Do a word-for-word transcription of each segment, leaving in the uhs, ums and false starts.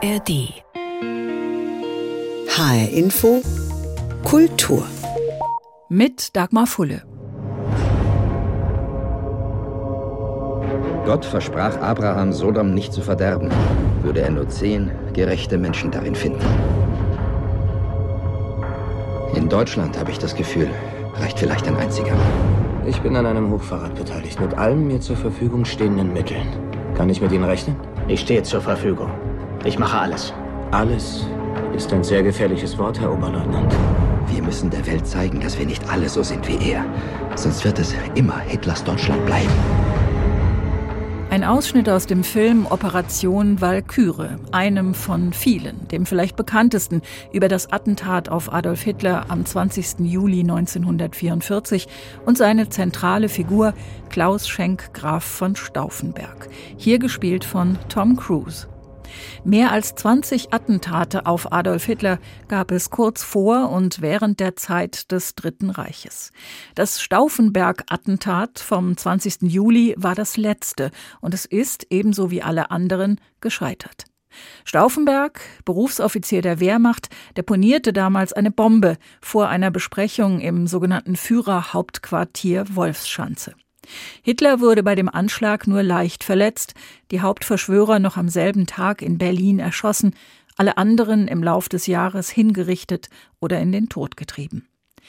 R D. H R Info Kultur mit Dagmar Fulle. Gott versprach Abraham, Sodom nicht zu verderben, würde er nur zehn gerechte Menschen darin finden. In Deutschland, habe ich das Gefühl, reicht vielleicht ein einziger. Ich bin an einem Hochverrat beteiligt, mit allen mir zur Verfügung stehenden Mitteln. Kann ich mit Ihnen rechnen? Ich stehe zur Verfügung. Ich mache alles. Alles ist ein sehr gefährliches Wort, Herr Oberleutnant. Wir müssen der Welt zeigen, dass wir nicht alle so sind wie er. Sonst wird es immer Hitlers Deutschland bleiben. Ein Ausschnitt aus dem Film Operation Walküre, einem von vielen, dem vielleicht bekanntesten, über das Attentat auf Adolf Hitler am zwanzigsten Juli neunzehnhundertvierundvierzig und seine zentrale Figur Klaus Schenk Graf von Stauffenberg, hier gespielt von Tom Cruise. Mehr als zwanzig Attentate auf Adolf Hitler gab es kurz vor und während der Zeit des Dritten Reiches. Das Stauffenberg-Attentat vom zwanzigsten Juli war das letzte und es ist, ebenso wie alle anderen, gescheitert. Stauffenberg, Berufsoffizier der Wehrmacht, deponierte damals eine Bombe vor einer Besprechung im sogenannten Führerhauptquartier Wolfschanze. Hitler wurde bei dem Anschlag nur leicht verletzt, die Hauptverschwörer noch am selben Tag in Berlin erschossen, alle anderen im Lauf des Jahres hingerichtet oder in den Tod getrieben.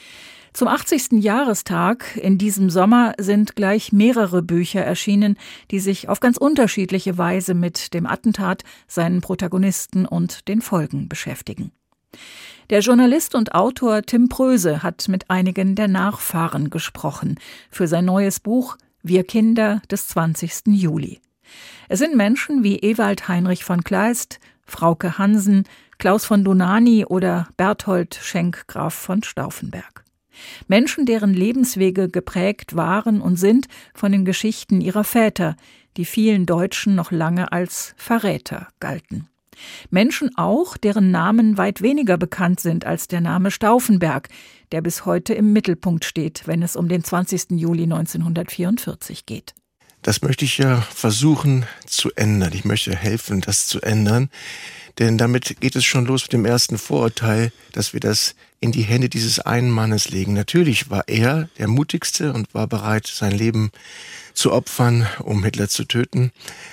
Zum achtzigsten Jahrestag in diesem Sommer sind gleich mehrere Bücher erschienen, die sich auf ganz unterschiedliche Weise mit dem Attentat, seinen Protagonisten und den Folgen beschäftigen. Der Journalist und Autor Tim Pröse hat mit einigen der Nachfahren gesprochen für sein neues Buch Wir Kinder des zwanzigsten Juli. Es sind Menschen wie Ewald Heinrich von Kleist, Frauke Hansen, Klaus von Dohnanyi oder Berthold Schenk Graf von Stauffenberg. Menschen, deren Lebenswege geprägt waren und sind von den Geschichten ihrer Väter, die vielen Deutschen noch lange als Verräter galten. Menschen auch, deren Namen weit weniger bekannt sind als der Name Stauffenberg, der bis heute im Mittelpunkt steht, wenn es um den zwanzigsten Juli neunzehnhundertvierundvierzig geht. Das möchte ich ja versuchen zu ändern. Ich möchte helfen, das zu ändern. Denn damit geht es schon los mit dem ersten Vorurteil, dass wir das in die Hände dieses einen Mannes legen. Natürlich war er der Mutigste und war bereit, sein Leben zu opfern, um Hitler zu töten.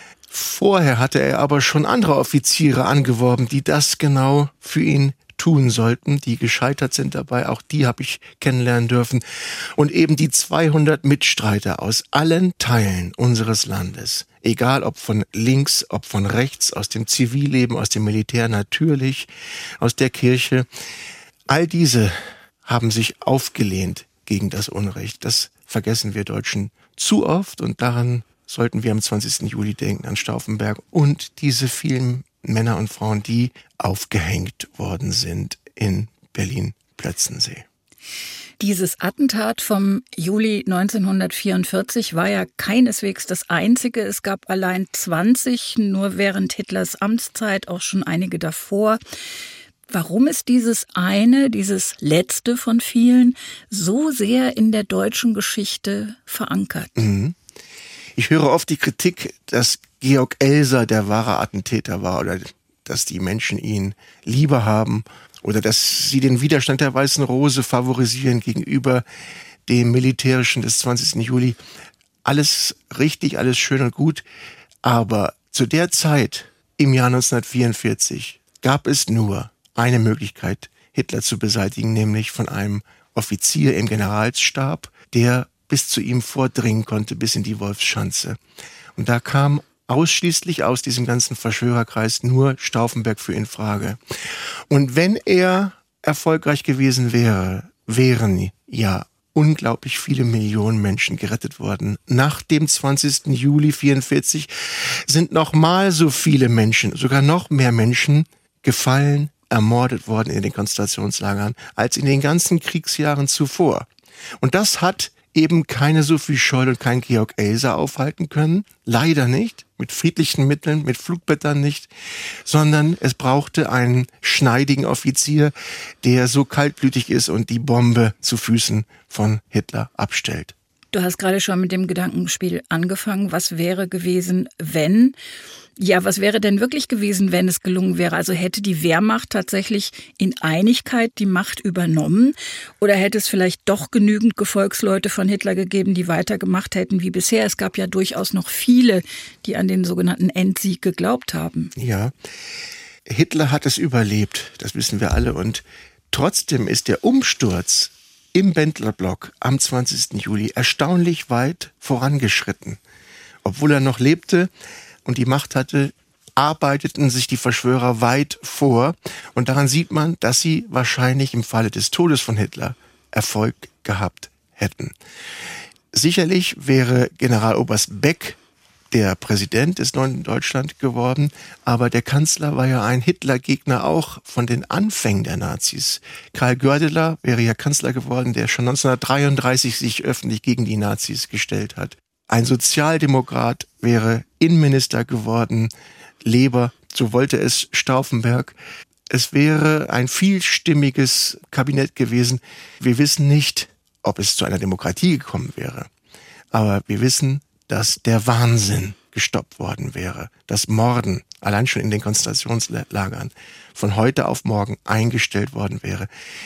Vorher hatte er aber schon andere Offiziere angeworben, die das genau für ihn tun sollten, die gescheitert sind dabei. Auch die habe ich kennenlernen dürfen. Und eben die zweihundert Mitstreiter aus allen Teilen unseres Landes. Egal ob von links, ob von rechts, aus dem Zivilleben, aus dem Militär natürlich, aus der Kirche. All diese haben sich aufgelehnt gegen das Unrecht. Das vergessen wir Deutschen zu oft und daran sollten wir am zwanzigsten Juli denken, an Stauffenberg und diese vielen Männer und Frauen, die aufgehängt worden sind in Berlin-Plötzensee. Dieses Attentat vom Juli neunzehnhundertvierundvierzig war ja keineswegs das einzige. Es gab allein zwanzig, nur während Hitlers Amtszeit, auch schon einige davor. Warum ist dieses eine, dieses letzte von vielen, so sehr in der deutschen Geschichte verankert? Mhm. Ich höre oft die Kritik, dass Georg Elser der wahre Attentäter war oder dass die Menschen ihn lieber haben oder dass sie den Widerstand der Weißen Rose favorisieren gegenüber dem Militärischen des zwanzigsten Juli. Alles richtig, alles schön und gut, aber zu der Zeit, im Jahr neunzehnhundertvierundvierzig, gab es nur eine Möglichkeit, Hitler zu beseitigen, nämlich von einem Offizier im Generalsstab, der bis zu ihm vordringen konnte, bis in die Wolfschanze. Und da kam ausschließlich aus diesem ganzen Verschwörerkreis nur Stauffenberg für in Frage. Und wenn er erfolgreich gewesen wäre, wären ja unglaublich viele Millionen Menschen gerettet worden. Nach dem zwanzigsten Juli vierundvierzig sind noch mal so viele Menschen, sogar noch mehr Menschen gefallen, ermordet worden in den Konzentrationslagern, als in den ganzen Kriegsjahren zuvor. Und das hat eben keine Sophie Scholl und kein Georg Elser aufhalten können. Leider nicht, mit friedlichen Mitteln, mit Flugblättern nicht, sondern es brauchte einen schneidigen Offizier, der so kaltblütig ist und die Bombe zu Füßen von Hitler abstellt. Du hast gerade schon mit dem Gedankenspiel angefangen. Was wäre gewesen, wenn? Ja, was wäre denn wirklich gewesen, wenn es gelungen wäre? Also hätte die Wehrmacht tatsächlich in Einigkeit die Macht übernommen? Oder hätte es vielleicht doch genügend Gefolgsleute von Hitler gegeben, die weitergemacht hätten wie bisher? Es gab ja durchaus noch viele, die an den sogenannten Endsieg geglaubt haben. Ja, Hitler hat es überlebt, das wissen wir alle. Und trotzdem ist der Umsturz im Bendlerblock am zwanzigsten Juli erstaunlich weit vorangeschritten. Obwohl er noch lebte und die Macht hatte, arbeiteten sich die Verschwörer weit vor. Und daran sieht man, dass sie wahrscheinlich im Falle des Todes von Hitler Erfolg gehabt hätten. Sicherlich wäre Generaloberst Beck der Präsident des neuen Deutschland geworden, aber der Kanzler war ja ein Hitler-Gegner auch von den Anfängen der Nazis. Karl Gördeler wäre ja Kanzler geworden, der schon neunzehnhundertdreiunddreißig sich öffentlich gegen die Nazis gestellt hat. Ein Sozialdemokrat wäre Innenminister geworden, Leber, so wollte es Stauffenberg. Es wäre ein vielstimmiges Kabinett gewesen. Wir wissen nicht, ob es zu einer Demokratie gekommen wäre. Aber wir wissen, dass der Wahnsinn gestoppt worden wäre. Das Morden, allein schon in den Konzentrationslagern, von heute auf morgen eingestellt worden wäre.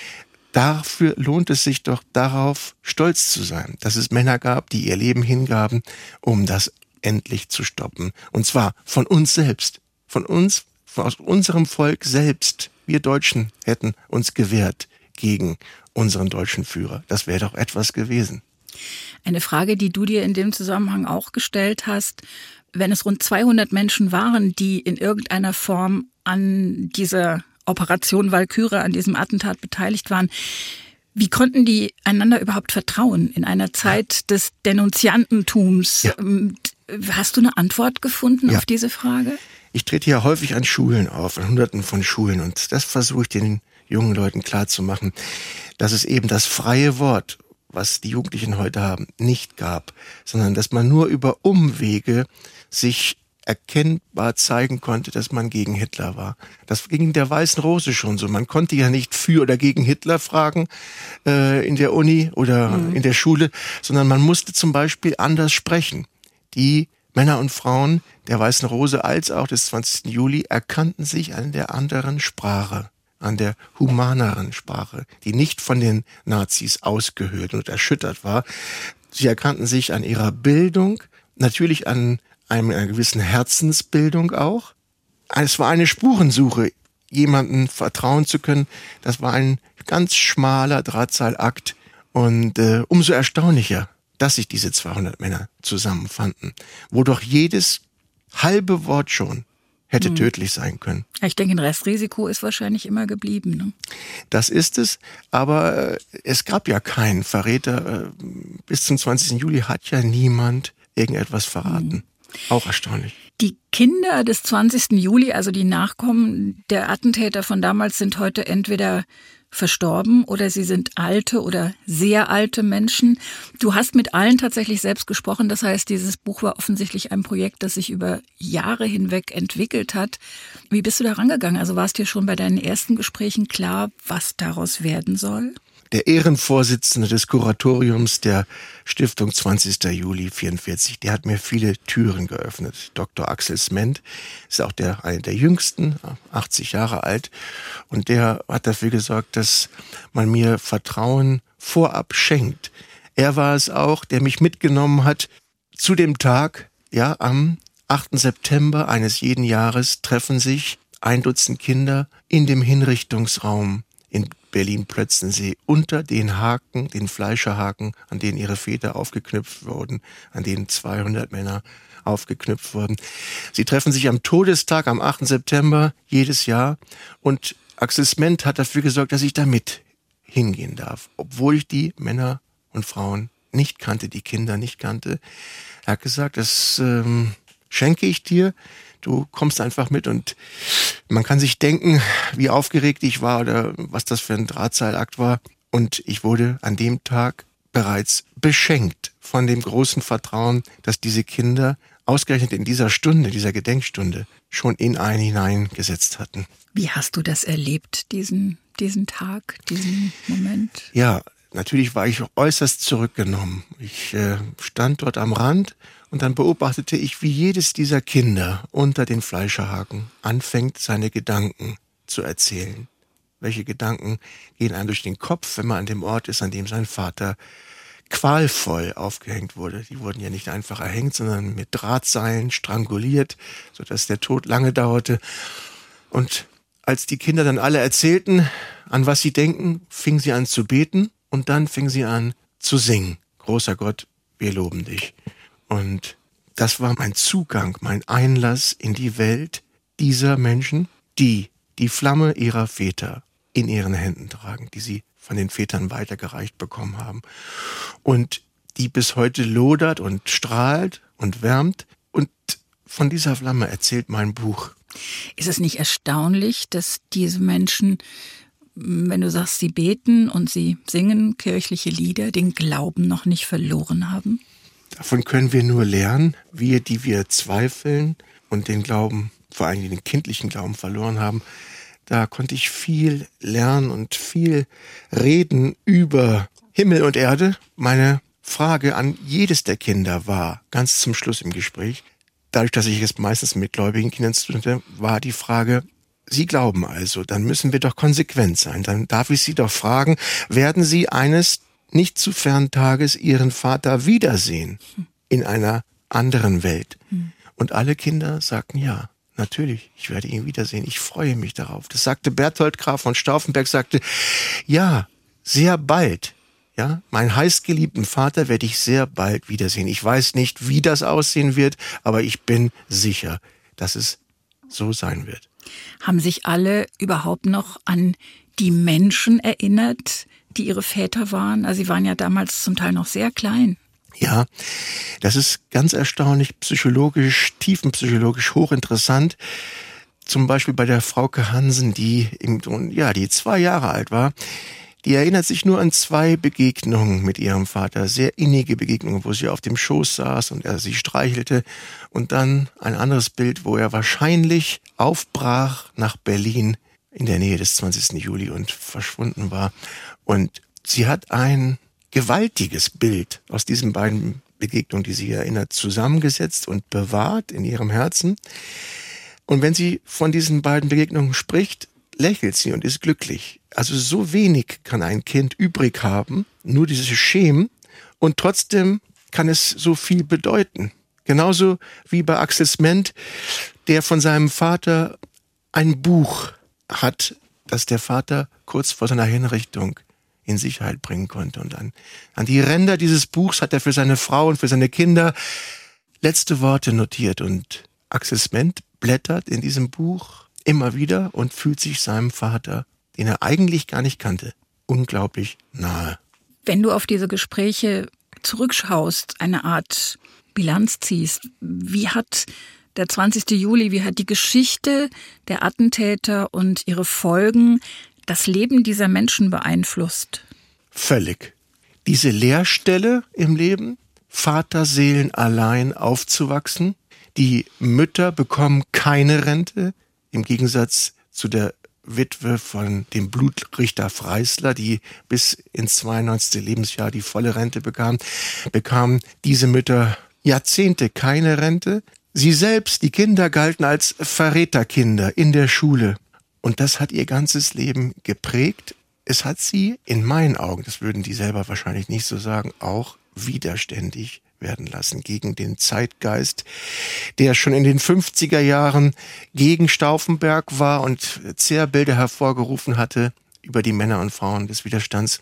Dafür lohnt es sich doch darauf, stolz zu sein, dass es Männer gab, die ihr Leben hingaben, um das endlich zu stoppen. Und zwar von uns selbst, von uns, aus unserem Volk selbst. Wir Deutschen hätten uns gewehrt gegen unseren deutschen Führer. Das wäre doch etwas gewesen. Eine Frage, die du dir in dem Zusammenhang auch gestellt hast, wenn es rund zweihundert Menschen waren, die in irgendeiner Form an dieser Operation Walküre, an diesem Attentat beteiligt waren, wie konnten die einander überhaupt vertrauen in einer Zeit des Denunziantentums? Ja. Hast du eine Antwort gefunden ja. auf diese Frage? Ich trete ja häufig an Schulen auf, an Hunderten von Schulen, und das versuche ich den jungen Leuten klarzumachen, dass es eben das freie Wort, was die Jugendlichen heute haben, nicht gab, sondern dass man nur über Umwege sich erkennbar zeigen konnte, dass man gegen Hitler war. Das ging in der Weißen Rose schon so. Man konnte ja nicht für oder gegen Hitler fragen äh, in der Uni oder mhm. in der Schule, sondern man musste zum Beispiel anders sprechen. Die Männer und Frauen der Weißen Rose als auch des zwanzigsten Juli erkannten sich an der anderen Sprache, an der humaneren Sprache, die nicht von den Nazis ausgehöhlt und erschüttert war. Sie erkannten sich an ihrer Bildung, natürlich an einem, einer gewissen Herzensbildung auch. Es war eine Spurensuche, jemandem vertrauen zu können. Das war ein ganz schmaler Drahtseilakt und äh, umso erstaunlicher, dass sich diese zweihundert Männer zusammenfanden, wo doch jedes halbe Wort schon hätte hm. tödlich sein können. Ich denke, ein Restrisiko ist wahrscheinlich immer geblieben. Ne? Das ist es, aber äh, es gab ja keinen Verräter. Äh, bis zum zwanzigsten Juli hat ja niemand irgendetwas verraten. Hm. Auch erstaunlich. Die Kinder des zwanzigsten Juli, also die Nachkommen der Attentäter von damals, sind heute entweder verstorben oder sie sind alte oder sehr alte Menschen. Du hast mit allen tatsächlich selbst gesprochen. Das heißt, dieses Buch war offensichtlich ein Projekt, das sich über Jahre hinweg entwickelt hat. Wie bist du da rangegangen? Also war es dir schon bei deinen ersten Gesprächen klar, was daraus werden soll? Der Ehrenvorsitzende des Kuratoriums der Stiftung zwanzigsten Juli vierundvierzig, der hat mir viele Türen geöffnet. Doktor Axel Sment ist auch der, einer der jüngsten, achtzig Jahre alt. Und der hat dafür gesorgt, dass man mir Vertrauen vorab schenkt. Er war es auch, der mich mitgenommen hat zu dem Tag, ja, am achten September eines jeden Jahres treffen sich ein Dutzend Kinder in dem Hinrichtungsraum in Berlin-Plötzensee unter den Haken, den Fleischerhaken, an denen ihre Väter aufgeknüpft wurden, an denen zweihundert Männer aufgeknüpft wurden. Sie treffen sich am Todestag, am achten September jedes Jahr, und Axel Sment hat dafür gesorgt, dass ich da mit hingehen darf, obwohl ich die Männer und Frauen nicht kannte, die Kinder nicht kannte. Er hat gesagt, das ähm, schenke ich dir. Du kommst einfach mit, und man kann sich denken, wie aufgeregt ich war oder was das für ein Drahtseilakt war. Und ich wurde an dem Tag bereits beschenkt von dem großen Vertrauen, dass diese Kinder ausgerechnet in dieser Stunde, dieser Gedenkstunde, schon in einen hineingesetzt hatten. Wie hast du das erlebt, diesen, diesen Tag, diesen Moment? Ja, natürlich war ich äußerst zurückgenommen. Ich äh, stand dort am Rand und dann beobachtete ich, wie jedes dieser Kinder unter den Fleischerhaken anfängt, seine Gedanken zu erzählen. Welche Gedanken gehen einem durch den Kopf, wenn man an dem Ort ist, an dem sein Vater qualvoll aufgehängt wurde. Die wurden ja nicht einfach erhängt, sondern mit Drahtseilen stranguliert, sodass der Tod lange dauerte. Und als die Kinder dann alle erzählten, an was sie denken, fingen sie an zu beten und dann fingen sie an zu singen. Großer Gott, wir loben dich. Und das war mein Zugang, mein Einlass in die Welt dieser Menschen, die die Flamme ihrer Väter in ihren Händen tragen, die sie von den Vätern weitergereicht bekommen haben und die bis heute lodert und strahlt und wärmt. Und von dieser Flamme erzählt mein Buch. Ist es nicht erstaunlich, dass diese Menschen, wenn du sagst, sie beten und sie singen kirchliche Lieder, den Glauben noch nicht verloren haben? Davon können wir nur lernen, wir, die wir zweifeln und den Glauben, vor allem den kindlichen Glauben verloren haben. Da konnte ich viel lernen und viel reden über Himmel und Erde. Meine Frage an jedes der Kinder war, ganz zum Schluss im Gespräch, dadurch, dass ich es meistens mit gläubigen Kindern zu tun hatte, war die Frage, Sie glauben also, dann müssen wir doch konsequent sein. Dann darf ich Sie doch fragen, werden Sie eines nicht zu fernen Tages Ihren Vater wiedersehen in einer anderen Welt? Und alle Kinder sagten ja. Natürlich, ich werde ihn wiedersehen. Ich freue mich darauf. Das sagte Berthold Graf von Stauffenberg, sagte, ja, sehr bald. Ja, meinen heißgeliebten Vater werde ich sehr bald wiedersehen. Ich weiß nicht, wie das aussehen wird, aber ich bin sicher, dass es so sein wird. Haben sich alle überhaupt noch an die Menschen erinnert, die ihre Väter waren? Also sie waren ja damals zum Teil noch sehr klein. Ja, das ist ganz erstaunlich, psychologisch, tiefenpsychologisch hochinteressant. Zum Beispiel bei der Frauke Hansen, die, ja, die zwei Jahre alt war. Die erinnert sich nur an zwei Begegnungen mit ihrem Vater, sehr innige Begegnungen, wo sie auf dem Schoß saß und er sie streichelte. Und dann ein anderes Bild, wo er wahrscheinlich aufbrach nach Berlin in der Nähe des zwanzigsten Juli und verschwunden war. Und sie hat ein gewaltiges Bild aus diesen beiden Begegnungen, die sie erinnert, zusammengesetzt und bewahrt in ihrem Herzen. Und wenn sie von diesen beiden Begegnungen spricht, lächelt sie und ist glücklich. Also so wenig kann ein Kind übrig haben, nur dieses Schemen, und trotzdem kann es so viel bedeuten. Genauso wie bei Axel Sment, der von seinem Vater ein Buch hat, das der Vater kurz vor seiner Hinrichtung in Sicherheit bringen konnte. Und an, an die Ränder dieses Buchs hat er für seine Frau und für seine Kinder letzte Worte notiert. Und Axel Sment blättert in diesem Buch immer wieder und fühlt sich seinem Vater, den er eigentlich gar nicht kannte, unglaublich nahe. Wenn du auf diese Gespräche zurückschaust, eine Art Bilanz ziehst, wie hat der zwanzigste Juli, wie hat die Geschichte der Attentäter und ihre Folgen das Leben dieser Menschen beeinflusst? Völlig. Diese Leerstelle im Leben, Vaterseelen allein aufzuwachsen, die Mütter bekommen keine Rente, im Gegensatz zu der Witwe von dem Blutrichter Freisler, die bis ins zweiundneunzigste Lebensjahr die volle Rente bekam, bekamen diese Mütter Jahrzehnte keine Rente. Sie selbst, die Kinder, galten als Verräterkinder in der Schule. Und das hat ihr ganzes Leben geprägt. Es hat sie, in meinen Augen, das würden die selber wahrscheinlich nicht so sagen, auch widerständig werden lassen gegen den Zeitgeist, der schon in den fünfziger Jahren gegen Stauffenberg war und Zerrbilder hervorgerufen hatte über die Männer und Frauen des Widerstands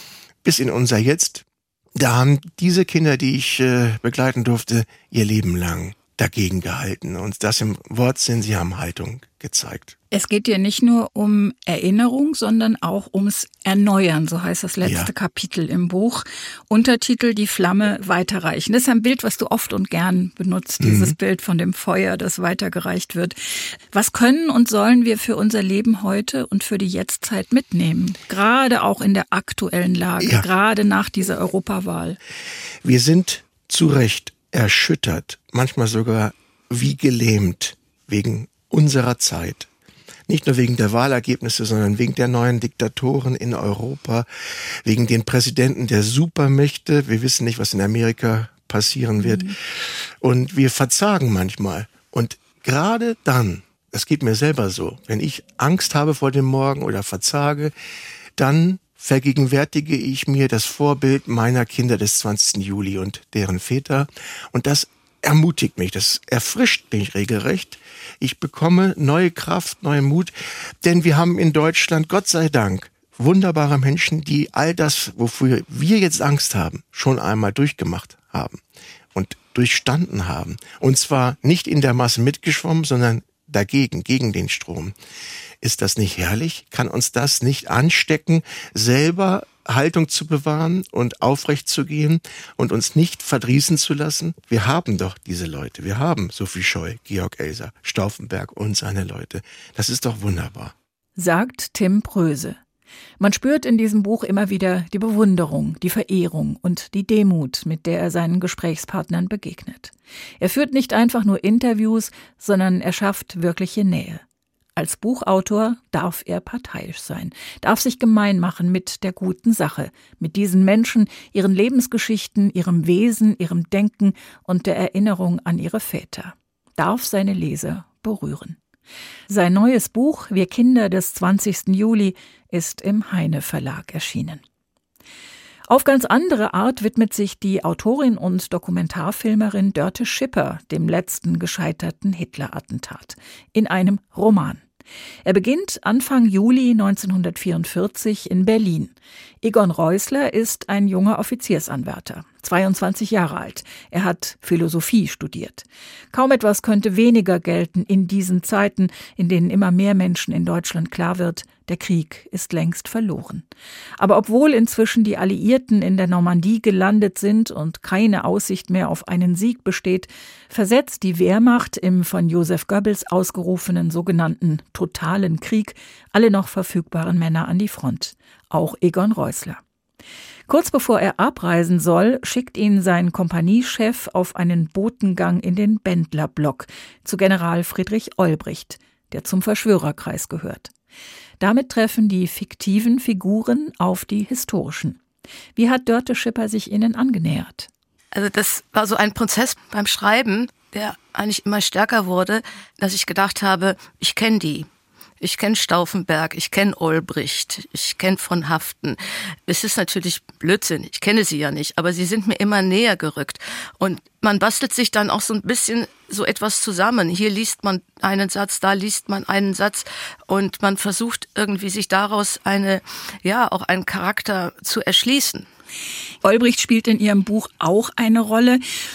bis in unser Jetzt. Da haben diese Kinder, die ich äh, begleiten durfte, ihr Leben lang dagegen gehalten. Und das im Wortsinn, sie haben Haltung gezeigt. Es geht dir nicht nur um Erinnerung, sondern auch ums Erneuern, so heißt das letzte ja. Kapitel im Buch. Untertitel: Die Flamme weiterreichen. Das ist ein Bild, was du oft und gern benutzt, mhm. dieses Bild von dem Feuer, das weitergereicht wird. Was können und sollen wir für unser Leben heute und für die Jetztzeit mitnehmen? Gerade auch in der aktuellen Lage, ja. gerade nach dieser Europawahl. Wir sind zu Recht erschüttert, manchmal sogar wie gelähmt wegen unserer Zeit. Nicht nur wegen der Wahlergebnisse, sondern wegen der neuen Diktatoren in Europa, wegen den Präsidenten der Supermächte. Wir wissen nicht, was in Amerika passieren wird. Mhm. Und wir verzagen manchmal. Und gerade dann, das geht mir selber so, wenn ich Angst habe vor dem Morgen oder verzage, dann vergegenwärtige ich mir das Vorbild meiner Kinder des zwanzigsten Juli und deren Väter. Und das ermutigt mich, das erfrischt mich regelrecht. Ich bekomme neue Kraft, neuen Mut, denn wir haben in Deutschland, Gott sei Dank, wunderbare Menschen, die all das, wofür wir jetzt Angst haben, schon einmal durchgemacht haben und durchstanden haben. Und zwar nicht in der Masse mitgeschwommen, sondern dagegen, gegen den Strom. Ist das nicht herrlich? Kann uns das nicht anstecken, selber Haltung zu bewahren und aufrecht zu gehen und uns nicht verdrießen zu lassen? Wir haben doch diese Leute. Wir haben Sophie Scholl, Georg Elser, Stauffenberg und seine Leute. Das ist doch wunderbar. Sagt Tim Pröse. Man spürt in diesem Buch immer wieder die Bewunderung, die Verehrung und die Demut, mit der er seinen Gesprächspartnern begegnet. Er führt nicht einfach nur Interviews, sondern er schafft wirkliche Nähe. Als Buchautor darf er parteiisch sein, darf sich gemein machen mit der guten Sache, mit diesen Menschen, ihren Lebensgeschichten, ihrem Wesen, ihrem Denken und der Erinnerung an ihre Väter. Darf seine Leser berühren. Sein neues Buch Wir Kinder des zwanzigsten Juli ist im Heine Verlag erschienen. Auf ganz andere Art widmet sich die Autorin und Dokumentarfilmerin Dörte Schipper dem letzten gescheiterten Hitler-Attentat in einem Roman. Er beginnt Anfang Juli neunzehnhundertvierundvierzig in Berlin. Egon Reusler ist ein junger Offiziersanwärter, zweiundzwanzig Jahre alt. Er hat Philosophie studiert. Kaum etwas könnte weniger gelten in diesen Zeiten, in denen immer mehr Menschen in Deutschland klar wird, der Krieg ist längst verloren. Aber obwohl inzwischen die Alliierten in der Normandie gelandet sind und keine Aussicht mehr auf einen Sieg besteht, versetzt die Wehrmacht im von Joseph Goebbels ausgerufenen sogenannten totalen Krieg alle noch verfügbaren Männer an die Front, auch Egon Reusler. Kurz bevor er abreisen soll, schickt ihn sein Kompaniechef auf einen Botengang in den Bendlerblock zu General Friedrich Olbricht, der zum Verschwörerkreis gehört. Damit treffen die fiktiven Figuren auf die historischen. Wie hat Dörte Schipper sich ihnen angenähert? Also das war so ein Prozess beim Schreiben, der eigentlich immer stärker wurde, dass ich gedacht habe, ich kenne die. Ich kenne Stauffenberg, ich kenne Olbricht, ich kenne von Haften. Es ist natürlich Blödsinn, ich kenne sie ja nicht, aber sie sind mir immer näher gerückt. Und man bastelt sich dann auch so ein bisschen so etwas zusammen. Hier liest man einen Satz, da liest man einen Satz und man versucht irgendwie sich daraus eine, ja, auch einen Charakter zu erschließen. Olbricht spielt in Ihrem Buch auch eine Rolle.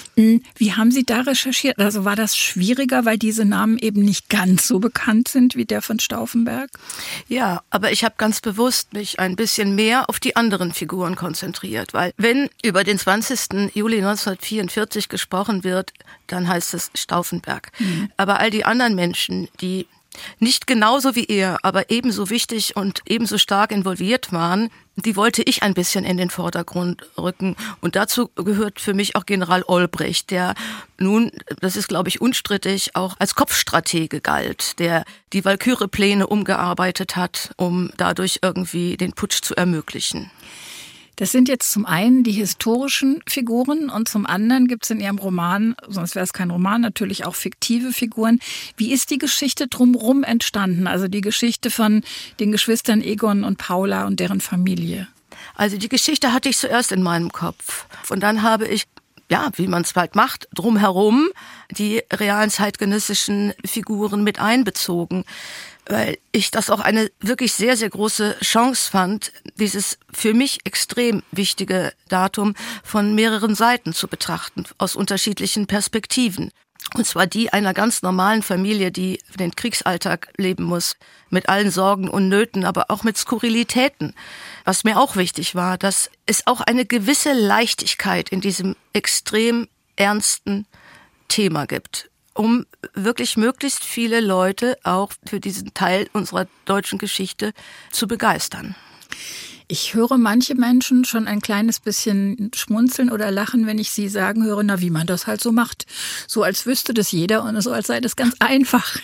Wie haben Sie da recherchiert? Also war das schwieriger, weil diese Namen eben nicht ganz so bekannt sind wie der von Stauffenberg? Ja, aber ich habe ganz bewusst mich ein bisschen mehr auf die anderen Figuren konzentriert, weil wenn über den zwanzigsten Juli neunzehnhundertvierundvierzig gesprochen wird, dann heißt es Stauffenberg. Mhm. Aber all die anderen Menschen, die nicht genauso wie er, aber ebenso wichtig und ebenso stark involviert waren, die wollte ich ein bisschen in den Vordergrund rücken. Und dazu gehört für mich auch General Olbricht, der nun, das ist glaube ich unstrittig, auch als Kopfstratege galt, der die Walküre-Pläne umgearbeitet hat, um dadurch irgendwie den Putsch zu ermöglichen. Das sind jetzt zum einen die historischen Figuren und zum anderen gibt es in Ihrem Roman, sonst wäre es kein Roman, natürlich auch fiktive Figuren. Wie ist die Geschichte drumherum entstanden? Also die Geschichte von den Geschwistern Egon und Paula und deren Familie. Also die Geschichte hatte ich zuerst in meinem Kopf. Und dann habe ich, ja, wie man es halt macht, drumherum die realen zeitgenössischen Figuren mit einbezogen. Weil ich das auch eine wirklich sehr, sehr große Chance fand, dieses für mich extrem wichtige Datum von mehreren Seiten zu betrachten, aus unterschiedlichen Perspektiven. Und zwar die einer ganz normalen Familie, die den Kriegsalltag leben muss, mit allen Sorgen und Nöten, aber auch mit Skurrilitäten. Was mir auch wichtig war, dass es auch eine gewisse Leichtigkeit in diesem extrem ernsten Thema gibt, um wirklich möglichst viele Leute auch für diesen Teil unserer deutschen Geschichte zu begeistern. Ich höre manche Menschen schon ein kleines bisschen schmunzeln oder lachen, wenn ich sie sagen höre, na, wie man das halt so macht. So als wüsste das jeder und so als sei das ganz einfach.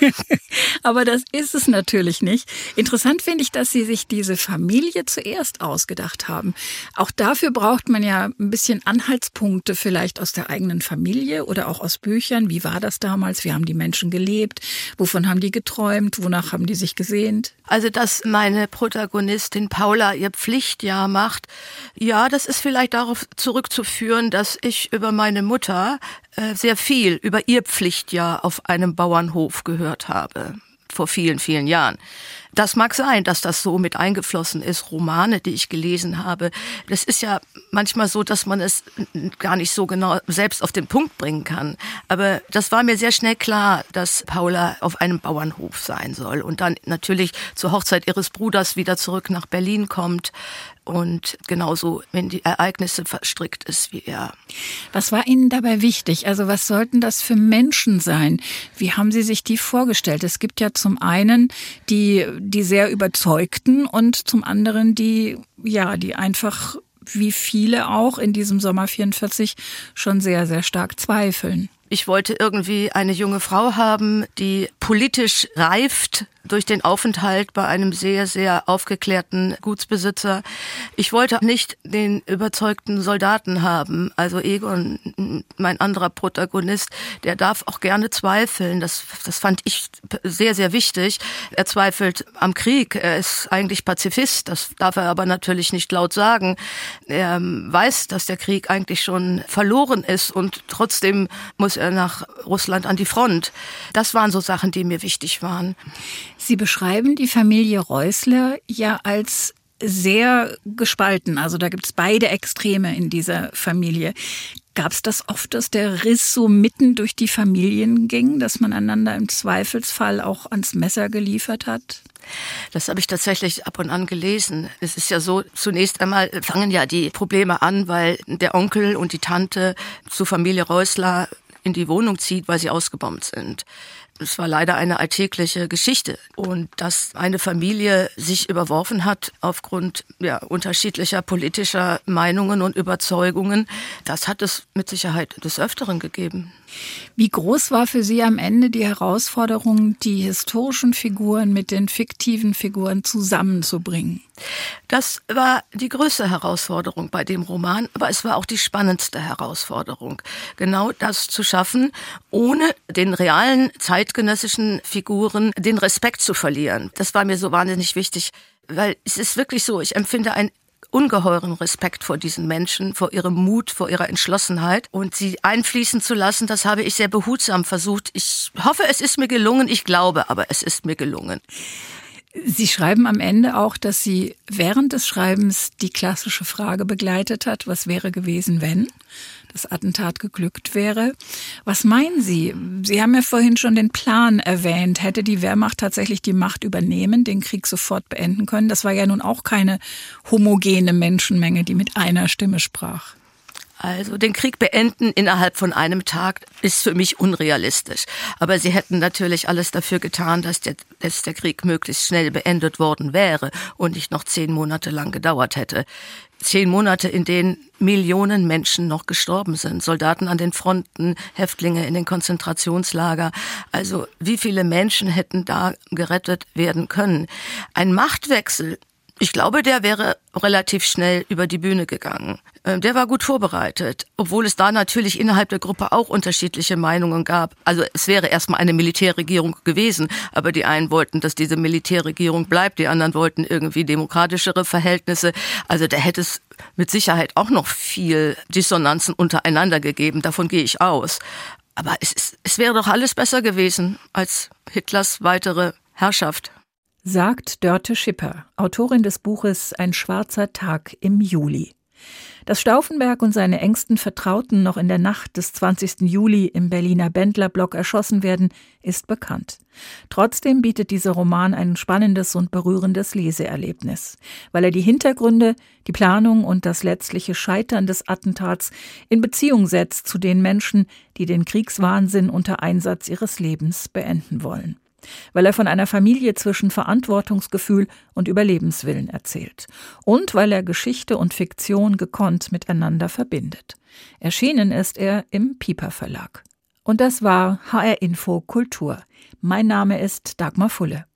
Aber das ist es natürlich nicht. Interessant finde ich, dass Sie sich diese Familie zuerst ausgedacht haben. Auch dafür braucht man ja ein bisschen Anhaltspunkte vielleicht aus der eigenen Familie oder auch aus Büchern. Wie war das damals? Wie haben die Menschen gelebt? Wovon haben die geträumt? Wonach haben die sich gesehnt? Also, dass meine Protagonistin Paula ihr Pflichtjahr macht, ja, das ist vielleicht darauf zurückzuführen, dass ich über meine Mutter äh, sehr viel über ihr Pflichtjahr auf einem Bauernhof gehört habe, vor vielen, vielen Jahren. Das mag sein, dass das so mit eingeflossen ist, Romane, die ich gelesen habe. Das ist ja manchmal so, dass man es gar nicht so genau selbst auf den Punkt bringen kann. Aber das war mir sehr schnell klar, dass Paula auf einem Bauernhof sein soll und dann natürlich zur Hochzeit ihres Bruders wieder zurück nach Berlin kommt und genauso in die Ereignisse verstrickt ist wie er. Was war Ihnen dabei wichtig? Also was sollten das für Menschen sein? Wie haben Sie sich die vorgestellt? Es gibt ja zum einen die, die sehr überzeugten und zum anderen die, ja, die einfach wie viele auch in diesem Sommer vierundvierzig schon sehr, sehr stark zweifeln. Ich wollte irgendwie eine junge Frau haben, die politisch reift durch den Aufenthalt bei einem sehr, sehr aufgeklärten Gutsbesitzer. Ich wollte nicht den überzeugten Soldaten haben. Also Egon, mein anderer Protagonist, der darf auch gerne zweifeln. Das, das fand ich sehr, sehr wichtig. Er zweifelt am Krieg. Er ist eigentlich Pazifist. Das darf er aber natürlich nicht laut sagen. Er weiß, dass der Krieg eigentlich schon verloren ist und trotzdem muss er nach Russland an die Front. Das waren so Sachen, die mir wichtig waren. Sie beschreiben die Familie Reußler ja als sehr gespalten. Also da gibt es beide Extreme in dieser Familie. Gab es das oft, dass der Riss so mitten durch die Familien ging, dass man einander im Zweifelsfall auch ans Messer geliefert hat? Das habe ich tatsächlich ab und an gelesen. Es ist ja so, zunächst einmal fangen ja die Probleme an, weil der Onkel und die Tante zur Familie Reußler in die Wohnung zieht, weil sie ausgebombt sind. Es war leider eine alltägliche Geschichte. Und dass eine Familie sich überworfen hat aufgrund ja, unterschiedlicher politischer Meinungen und Überzeugungen, das hat es mit Sicherheit des Öfteren gegeben. Wie groß war für Sie am Ende die Herausforderung, die historischen Figuren mit den fiktiven Figuren zusammenzubringen? Das war die größte Herausforderung bei dem Roman, aber es war auch die spannendste Herausforderung. Genau das zu schaffen, ohne den realen zeitgenössischen Figuren den Respekt zu verlieren. Das war mir so wahnsinnig wichtig, weil es ist wirklich so, ich empfinde ein ungeheuren Respekt vor diesen Menschen, vor ihrem Mut, vor ihrer Entschlossenheit und sie einfließen zu lassen, das habe ich sehr behutsam versucht. Ich hoffe, es ist mir gelungen, ich glaube, aber es ist mir gelungen. Sie schreiben am Ende auch, dass Sie während des Schreibens die klassische Frage begleitet hat, was wäre gewesen, wenn das Attentat geglückt wäre. Was meinen Sie? Sie haben ja vorhin schon den Plan erwähnt. Hätte die Wehrmacht tatsächlich die Macht übernehmen, den Krieg sofort beenden können? Das war ja nun auch keine homogene Menschenmenge, die mit einer Stimme sprach. Also den Krieg beenden innerhalb von einem Tag ist für mich unrealistisch. Aber sie hätten natürlich alles dafür getan, dass der, dass der Krieg möglichst schnell beendet worden wäre und nicht noch zehn Monate lang gedauert hätte. Zehn Monate, in denen Millionen Menschen noch gestorben sind. Soldaten an den Fronten, Häftlinge in den Konzentrationslager. Also wie viele Menschen hätten da gerettet werden können? Ein Machtwechsel, ich glaube, der wäre relativ schnell über die Bühne gegangen. Der war gut vorbereitet, obwohl es da natürlich innerhalb der Gruppe auch unterschiedliche Meinungen gab. Also es wäre erstmal eine Militärregierung gewesen, aber die einen wollten, dass diese Militärregierung bleibt, die anderen wollten irgendwie demokratischere Verhältnisse. Also da hätte es mit Sicherheit auch noch viel Dissonanzen untereinander gegeben, davon gehe ich aus. Aber es, ist, es wäre doch alles besser gewesen als Hitlers weitere Herrschaft. Sagt Dörte Schipper, Autorin des Buches Ein schwarzer Tag im Juli. Dass Stauffenberg und seine engsten Vertrauten noch in der Nacht des zwanzigsten Juli im Berliner Bendlerblock erschossen werden, ist bekannt. Trotzdem bietet dieser Roman ein spannendes und berührendes Leseerlebnis, weil er die Hintergründe, die Planung und das letztliche Scheitern des Attentats in Beziehung setzt zu den Menschen, die den Kriegswahnsinn unter Einsatz ihres Lebens beenden wollen. weil er von einer Familie zwischen Verantwortungsgefühl und Überlebenswillen erzählt und weil er Geschichte und Fiktion gekonnt miteinander verbindet. Erschienen ist er im Piper Verlag. Und das war H R Info Kultur. Mein Name ist Dagmar Fulle.